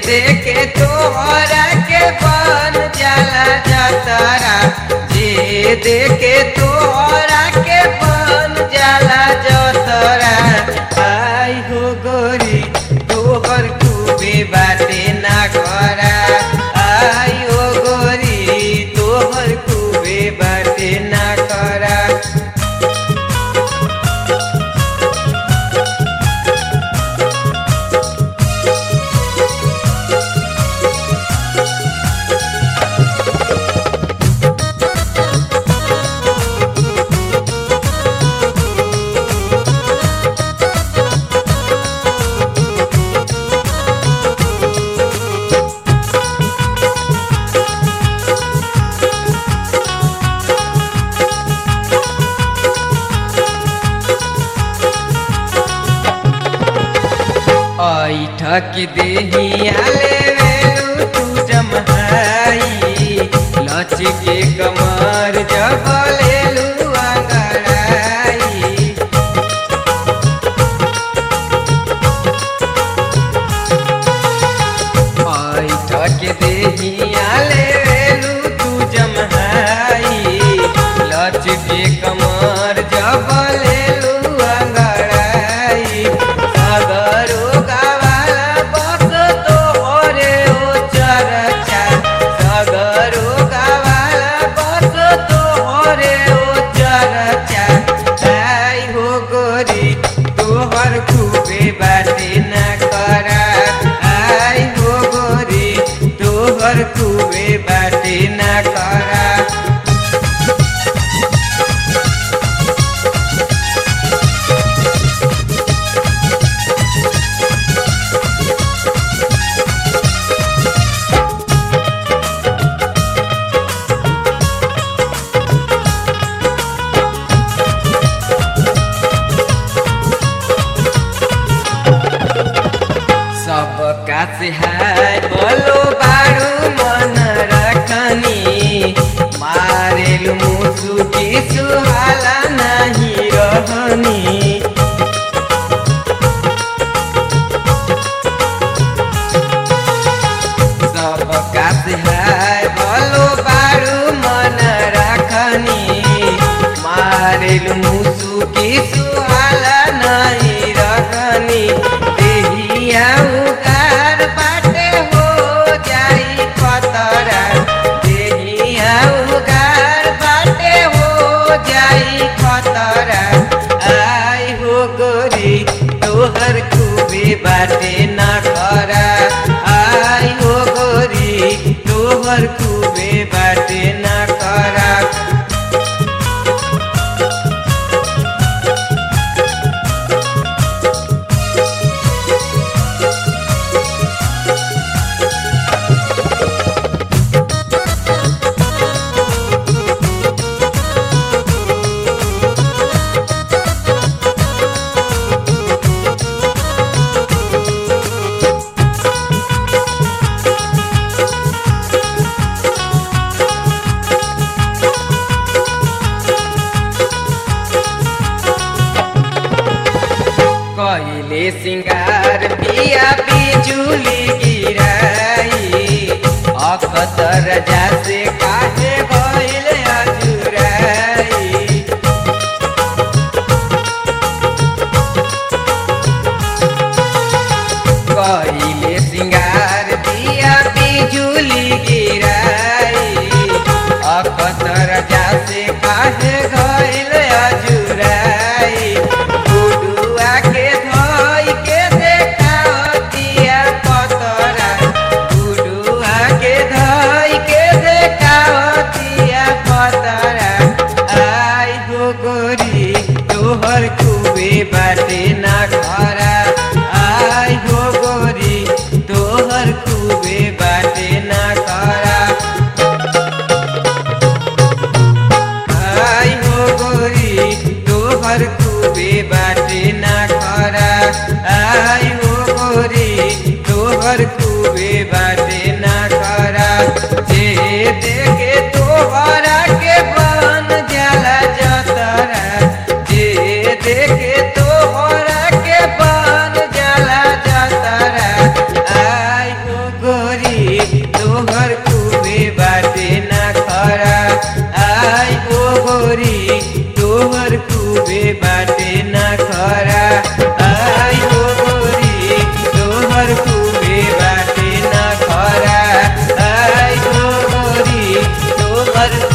देखे तोहरा के बन जाला जतरा, जे देखे तोहरा के बन जाला जतरा। आई हो गोरी तोहर खूबे बाटे ना करा, आई हो गोरी तोहर खूबे बाटे ना करा। ठक देहिया लेवेलू तू जमहाई, लच के कमर जब लेलू अंगड़ाई। ठक देहिया लेवेलू तू जमहाई, लच के कमर जब लेलू अंगड़ाई। सगरो खूबे बाटे ना करा, आई हो गोरी तोहर खूबे बाटे ना करा। सबका से हाय बोलो बारू मन रखनी, मारेलू मुसु की सुहाला नहीं रहनी। सबका से हाय बोलो बारू मन रखनी, मारेलू मुसु की सुहाला नहीं रहनी। उगार बाटे हो जाई खतरा, देहिया उगार बाटे हो जाई खतरा। आई हो गोरी तोहर खूबे बाटे ना करा, आई हो गोरी तोहर खूबे बाटे ना करा। कइले सिंगार पिया बिजुली गिराई, अखतर जासे काहे भइल अजुराई। कइले सिंगार पिया बिजुली गिराई, अखतर जासे काहे भइल अजुराई। तोहर